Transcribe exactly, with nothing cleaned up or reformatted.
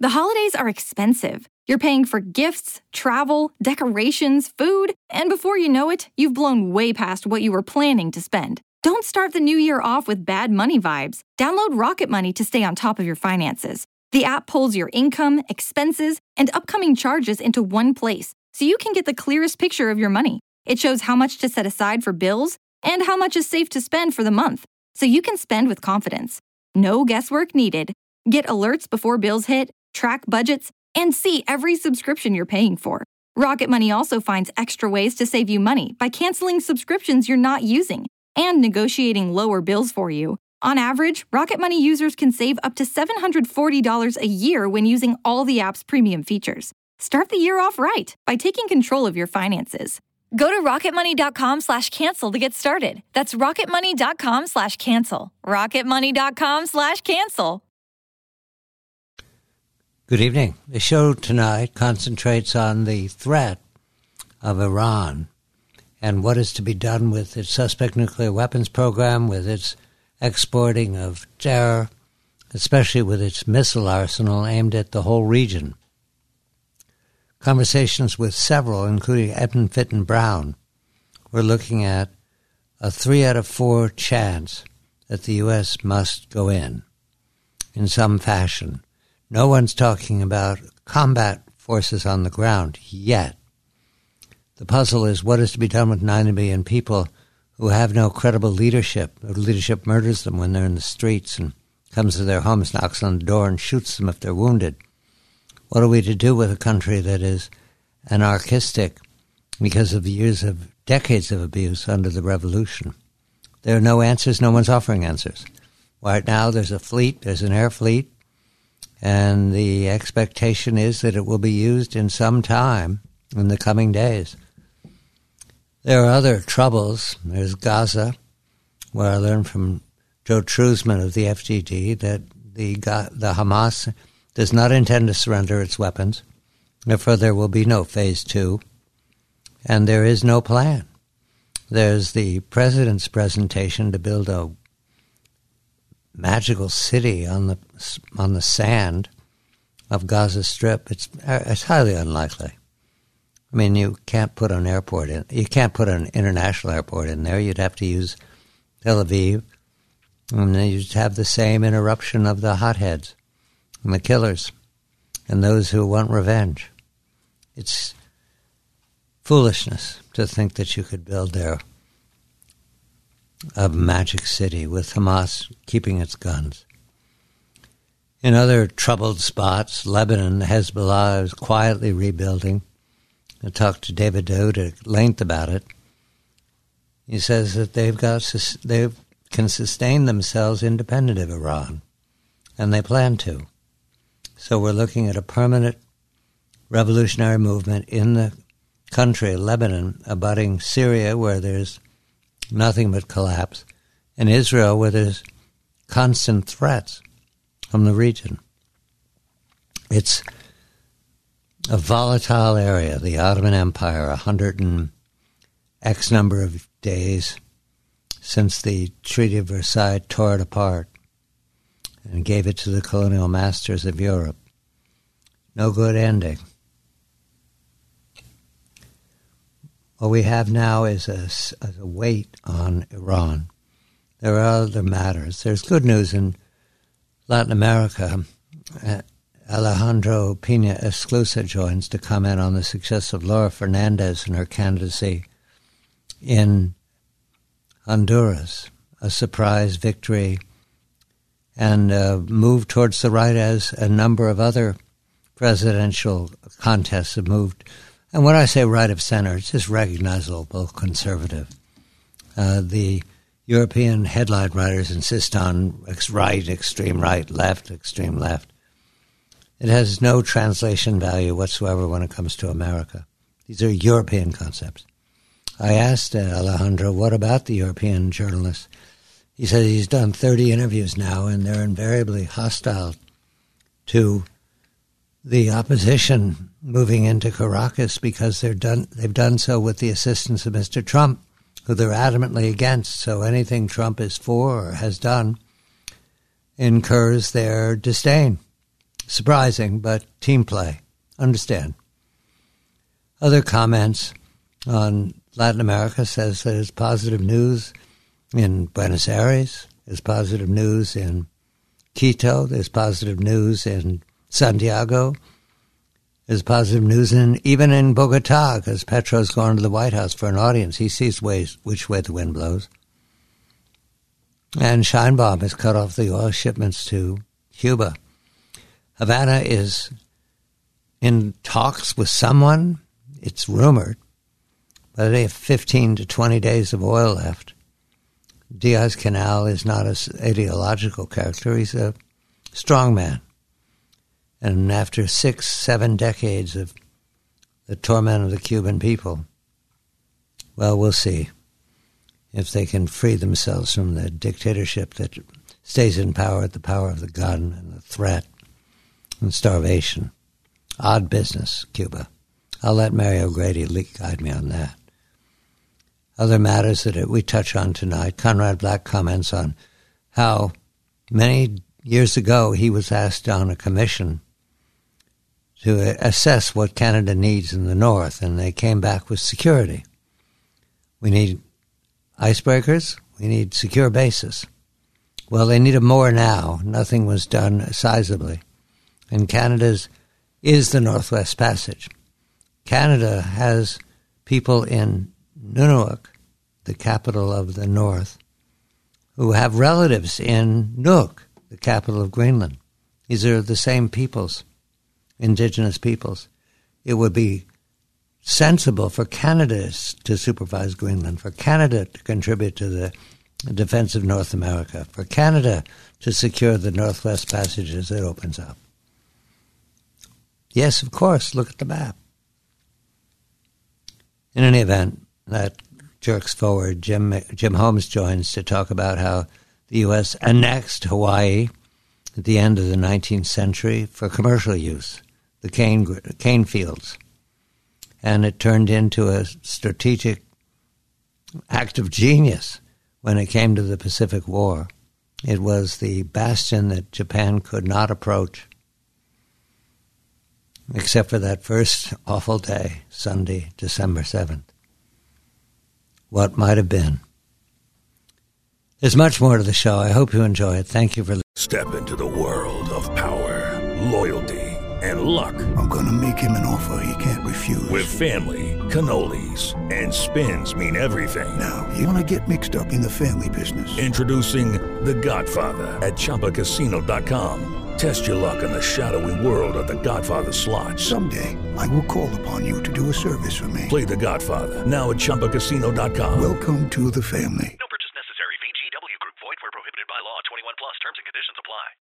The holidays are expensive. You're paying for gifts, travel, decorations, food, and before you know it, you've blown way past what you were planning to spend. Don't start the new year off with bad money vibes. Download Rocket Money to stay on top of your finances. The app pulls your income, expenses, and upcoming charges into one place, so you can get the clearest picture of your money. It shows how much to set aside for bills and how much is safe to spend for the month, so you can spend with confidence. No guesswork needed. Get alerts before bills hit, track budgets, and see every subscription you're paying for. Rocket Money also finds extra ways to save you money by canceling subscriptions you're not using and negotiating lower bills for you. On average, Rocket Money users can save up to seven hundred forty dollars a year when using all the app's premium features. Start the year off right by taking control of your finances. Go to rocketmoney.com slash cancel to get started. That's rocketmoney.com slash cancel. rocketmoney.com slash cancel. Good evening. The show tonight concentrates on the threat of Iran and what is to be done with its suspect nuclear weapons program, with its exporting of terror, especially with its missile arsenal aimed at the whole region. Conversations with several, including Edmund Fitton Brown, we're looking at a three out of four chance that the U S must go in, in some fashion. No one's talking about combat forces on the ground yet. The puzzle is what is to be done with ninety million people who have no credible leadership. Their leadership murders them when they're in the streets and comes to their homes, knocks on the door, and shoots them if they're wounded. What are we to do with a country that is anarchistic because of years of decades of abuse under the revolution? There are no answers. No one's offering answers. Right now there's a fleet, there's an air fleet, and the expectation is that it will be used in some time in the coming days. There are other troubles. There's Gaza, where I learned from Joe Truzman of the F G D that the the Hamas does not intend to surrender its weapons. Therefore, there will be no phase two, and there is no plan. There's the president's presentation to build a magical city on the on the sand of Gaza Strip. It's it's highly unlikely. I mean, you can't put an airport in. You can't put an international airport in there. You'd have to use Tel Aviv, and then you'd have the same interruption of the hotheads and the killers and those who want revenge. It's foolishness to think that you could build there a magic city with Hamas keeping its guns. In other troubled spots, Lebanon, Hezbollah is quietly rebuilding. I talked to David Daoud at length about it. He says that they've got they can sustain themselves independent of Iran, and they plan to. So we're looking at a permanent revolutionary movement in the country, Lebanon, abutting Syria, where there's nothing but collapse, and Israel, where there's constant threats from the region. It's a volatile area, the Ottoman Empire, a hundred and X number of days since the Treaty of Versailles tore it apart and gave it to the colonial masters of Europe. No good ending. What we have now is a, is a weight on Iran. There are other matters. There's good news in Latin America. Uh, Alejandro Pina Esclusa joins to comment on the success of Laura Fernandez and her candidacy in Honduras, a surprise victory and a move towards the right as a number of other presidential contests have moved. And when I say right of center, it's just recognizable conservative. Uh, the European headline writers insist on ex- right, extreme right, left, extreme left. It has no translation value whatsoever when it comes to America. These are European concepts. I asked uh, Alejandro, what about the European journalists? He said he's done thirty interviews now, and they're invariably hostile to the opposition moving into Caracas because they're done, they've done so with the assistance of Mister Trump, who they're adamantly against. So anything Trump is for or has done incurs their disdain. Surprising, but team play. Understand. Other comments on Latin America says that there's positive news in Buenos Aires, there's positive news in Quito, there's positive news in Santiago, there's positive news in even in Bogota, because Petro's going to the White House for an audience. He sees ways which way the wind blows. And Sheinbaum has cut off the oil shipments to Cuba. Havana is in talks with someone, it's rumored, but they have fifteen to twenty days of oil left. Diaz-Canel is not an ideological character. He's a strong man. And after six, seven decades of the torment of the Cuban people, well, we'll see if they can free themselves from the dictatorship that stays in power at the power of the gun and the threat and starvation. Odd business, Cuba. I'll let Mario Grady guide me on that. Other matters that we touch on tonight, Conrad Black comments on how many years ago he was asked on a commission to assess what Canada needs in the North, and they came back with security. We need icebreakers, we need secure bases. Well, they need them more now. Nothing was done sizably. And Canada's is the Northwest Passage. Canada has people in Nunavut, the capital of the North, who have relatives in Nuuk, the capital of Greenland. These are the same peoples, indigenous peoples. It would be sensible for Canada to supervise Greenland, for Canada to contribute to the defense of North America, for Canada to secure the Northwest Passage as it opens up. Yes, of course, look at the map. In any event, that jerks forward. Jim Jim Holmes joins to talk about how the U S annexed Hawaii at the end of the nineteenth century for commercial use, the cane, cane fields. And it turned into a strategic act of genius when it came to the Pacific War. It was the bastion that Japan could not approach, except for that first awful day, Sunday, December seventh. What might have been. There's much more to the show. I hope you enjoy it. Thank you for listening. Step into the world of power, loyalty, and luck. I'm going to make him an offer he can't refuse. With family, cannolis, and spins mean everything. Now, you want to get mixed up in the family business. Introducing The Godfather at Chumba Casino dot com. Test your luck in the shadowy world of The Godfather slot. Someday, I will call upon you to do a service for me. Play The Godfather, now at Chumba Casino dot com. Welcome to the family. No purchase necessary. V G W Group. Void where prohibited by law. twenty-one plus. Terms and conditions apply.